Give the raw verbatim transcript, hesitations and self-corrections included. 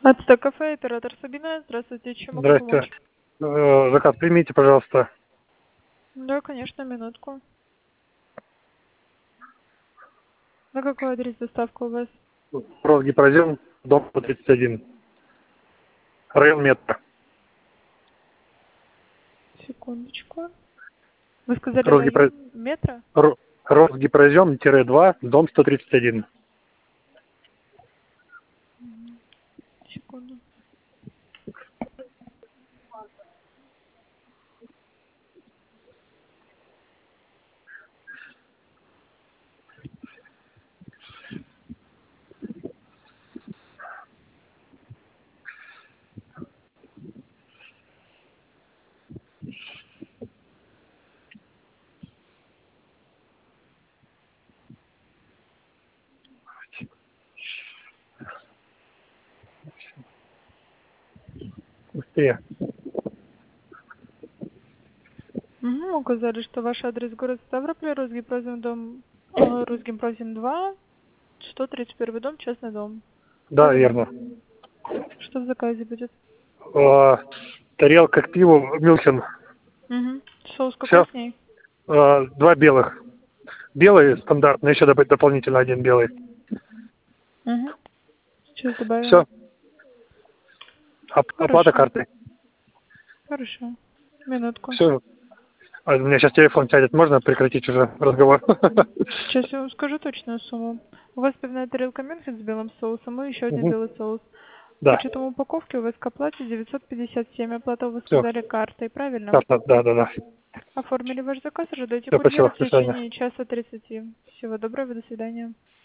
Ацтек кафе, оператор Сабина. Здравствуйте, чем могу Здрасте. помочь? Э, Заказ примите, пожалуйста. Да, конечно, минутку. На какой адрес доставка у вас? Росгипрозем, дом сто тридцать один. Район метро. Секундочку. Вы сказали Росгипро... район метро? Ро- Росгипрозем-два, дом сто тридцать один. Секунду. Быстрее. Угу, указали, что ваш адрес город Ставрополь, Росгипрозим дом, э, Росгипрозим два, сто тридцать первый дом, частный дом. Да, Правильно? верно. Что в заказе будет? Э, Тарелка к пиву Мюнхен. Угу. Соус какой Сейчас к ней? два белых. Белый стандартный, еще доп- дополнительно один белый. Угу. Сейчас добавим. Все. Оплата Хорошо. картой. Хорошо. Минутку. Все. У меня сейчас телефон сядет. Можно прекратить уже разговор? Сейчас я вам скажу точную сумму. У вас пивная тарелка Мюнхен с белым соусом и еще один Мгм. белый соус. С Да. учетом упаковки у вас к оплате девятьсот пятьдесят семь. Оплата вы Все. сказали картой, правильно? Да, да, да, да. Оформили ваш заказ, ожидайте Все, курьера спасибо. в До свидания. течение часа тридцати. Всего доброго, до свидания.